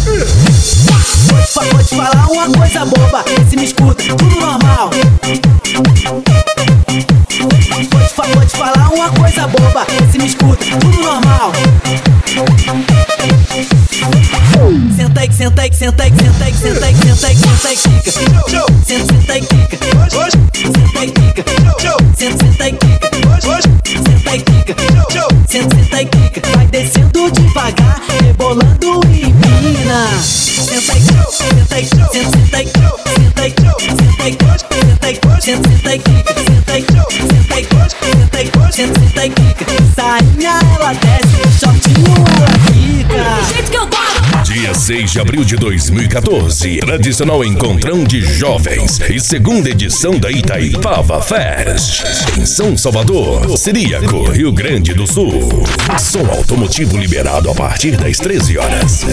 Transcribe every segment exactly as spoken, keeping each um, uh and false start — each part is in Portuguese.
Vou, vou te falar uma coisa boba, se me escuta, tudo normal. Vou te, vou te falar uma coisa boba, se me escuta, tudo normal. Senta aí, senta aí, senta aí, senta aí, senta aí, senta aí, senta aí, quica. Senta, senta aí, quica. Senta aí, quica. Senta, senta aí, quica. Senta aí, quica. Senta, senta aí, quica. Vai descendo devagar, rebolando e empina. Senta aí, senta aí, senta, senta aí, senta aí, senta aí, senta aí, senta, senta aí, quica. Senta aí, senta aí, senta aí, senta, senta aí, quica. Sainha ela desce, shortinho ela fica. Do jeito que eu gosto. Dia seis de abril de dois mil e quatorze, tradicional encontrão de jovens e segunda edição da Itaipava Fest, em São Salvador, Ciríaco, Rio Grande do Sul. Som automotivo liberado a partir das treze horas.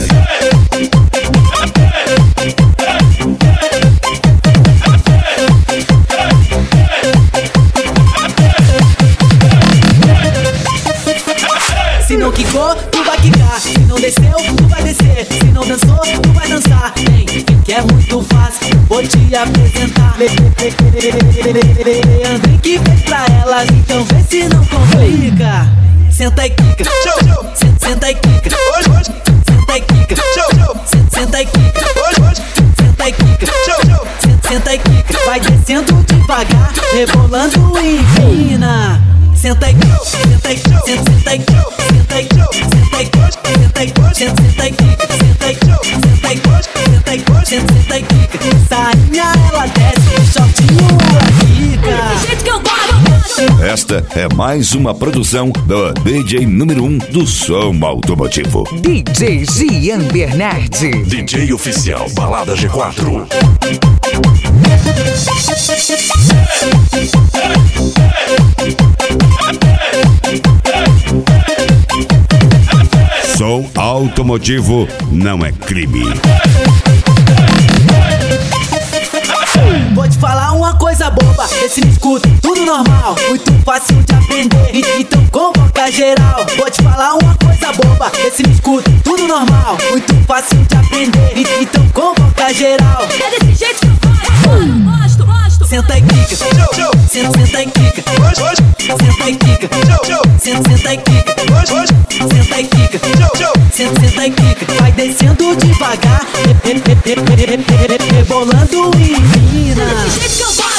Se não quicou, tu vai quicar. Se não desceu, tu vai descer. Se não dançou, tu vai dançar. Vem, que é muito fácil, vou te apresentar. Andrei que fez pra elas, então vê se não complica. Senta e quica. Senta, senta e quica. Senta e quica. Senta, senta e quica. Senta e quica. Senta, senta e quica. Vai descendo devagar, rebolando e empina. Senta aí, senta aí, senta, senta aí, senta aí, senta aí, senta aí, senta, senta aí, senta aí, senta aí, senta aí, senta, senta aí, sainha ela desce, shortinho ela fica. Do jeito que eu gosto. Esta é mais uma produção do D J número um do som automotivo. D J Gian Bernardi. D J oficial Balada G quatro. Som automotivo não é crime. Vou te falar uma coisa boba, esse me escuta, tudo normal, muito fácil de aprender, e- então convoca geral. Vou te falar uma coisa boba, esse me escuta, tudo normal, muito fácil de aprender, e- então convoca geral. É desse jeito que eu gosto. Gosto, gosto. Senta e quica, senta, senta e quica, senta e quica, senta, senta e quica, senta e quica, senta, senta e quica. Vai descendo devagar, re- re- re- re- re- re- rebolando e empina. É desse jeito que eu gosto.